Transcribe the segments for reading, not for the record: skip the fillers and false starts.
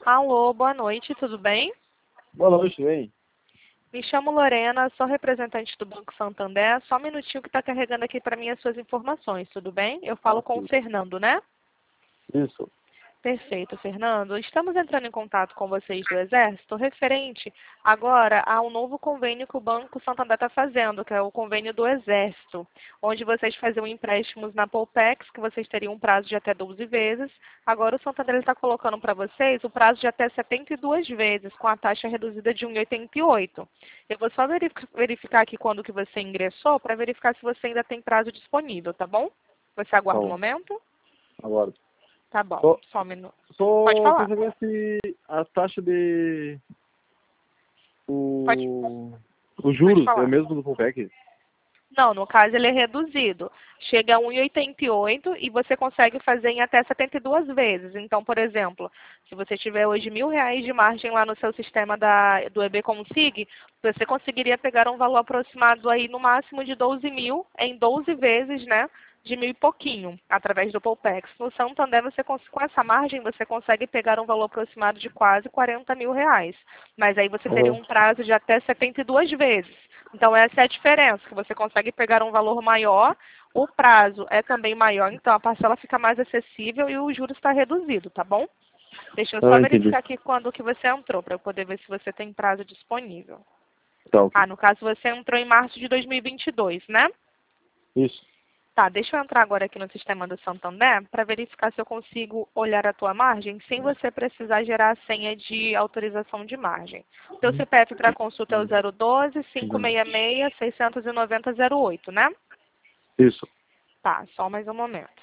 Alô, boa noite, tudo bem? Boa noite, bem? Me chamo Lorena, sou representante do Banco Santander. Só um minutinho que está carregando aqui para mim as suas informações, tudo bem? Eu falo com o Fernando, né? Isso. Perfeito, Fernando. Estamos entrando em contato com vocês do Exército referente agora a um novo convênio que o Banco Santander está fazendo, que é o convênio do Exército, onde vocês faziam empréstimos na Poupex, que vocês teriam um prazo de até 12 vezes. Agora o Santander está colocando para vocês o prazo de até 72 vezes, com a taxa reduzida de 1,88. Eu vou só verificar aqui quando que você ingressou, para verificar se você ainda tem prazo disponível, tá bom? Você aguarda um Bom, momento? agora. Tá bom, Só, só um minuto. Pode só falar. quer saber se a taxa de... Pode, Os pode juros é o falar. mesmo do Compec? Não, no caso ele é reduzido. Chega a 1,88 e você consegue fazer em até 72 vezes. Então, por exemplo, se você tiver hoje R$ 1.000 de margem lá no seu sistema do EB Consig, você conseguiria pegar um valor aproximado aí no máximo de 12 mil em 12 vezes, né? De mil e pouquinho, através do Poupex. No Santander, com essa margem, você consegue pegar um valor aproximado de quase R$ 40.000. Mas aí você teria Uhum. um prazo de até 72 vezes. Então, essa é a diferença, que você consegue pegar um valor maior, o prazo é também maior, então a parcela fica mais acessível e o juros está reduzido, tá bom? Deixa eu só Ah, entendi. verificar aqui quando que você entrou, para eu poder ver se você tem prazo disponível. Tá, ok. Ah, no caso você entrou em março de 2022, né? Isso. Tá, deixa eu entrar agora aqui no sistema do Santander para verificar se eu consigo olhar a tua margem sem você precisar gerar a senha de autorização de margem. Teu CPF para consulta é o 012-566-690-08, né? Isso. Tá, só mais um momento.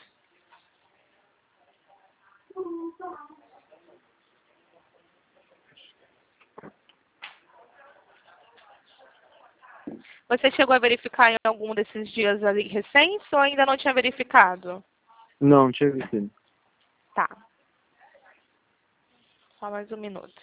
Você chegou a verificar em algum desses dias ali recentes ou ainda não tinha verificado? Não tinha visto. Tá, só mais um minuto.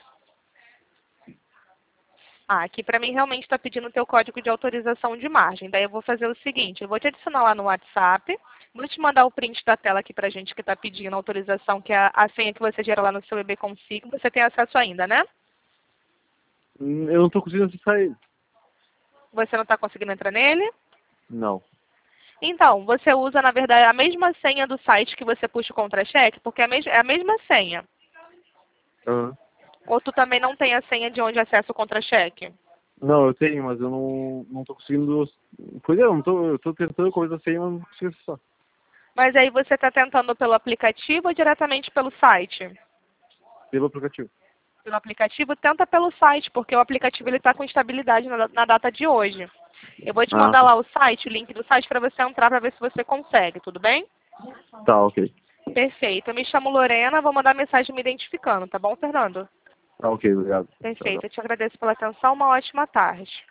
Ah, aqui para mim realmente está pedindo o teu código de autorização de margem. Daí eu vou fazer o seguinte, eu vou te adicionar lá no WhatsApp, vou te mandar o print da tela aqui para a gente que está pedindo a autorização, que é a senha que você gera lá no seu EB Consig. Você tem acesso ainda, né? Eu não tô conseguindo acessar ele. Você não está conseguindo entrar nele? Não. Então, você usa, na verdade, a mesma senha do site que você puxa o contra-cheque, porque é a mesma senha. Aham. Ou tu também não tem a senha de onde acessa o contra-cheque? Não, eu tenho, mas eu não tô conseguindo... Pois é, eu tô tentando coisa assim, mas não consigo acessar. Mas aí você está tentando pelo aplicativo ou diretamente pelo site? Pelo aplicativo. Pelo aplicativo, tenta pelo site, porque o aplicativo está com instabilidade na data de hoje. Eu vou te Ah, mandar lá o site, o link do site, para você entrar, para ver se você consegue, tudo bem? tá, ok. Perfeito. Eu me chamo Lorena, vou mandar mensagem me identificando, tá bom, Fernando? Tá, ok, obrigado. Tchau, tchau. Perfeito. Eu te agradeço pela atenção, uma ótima tarde.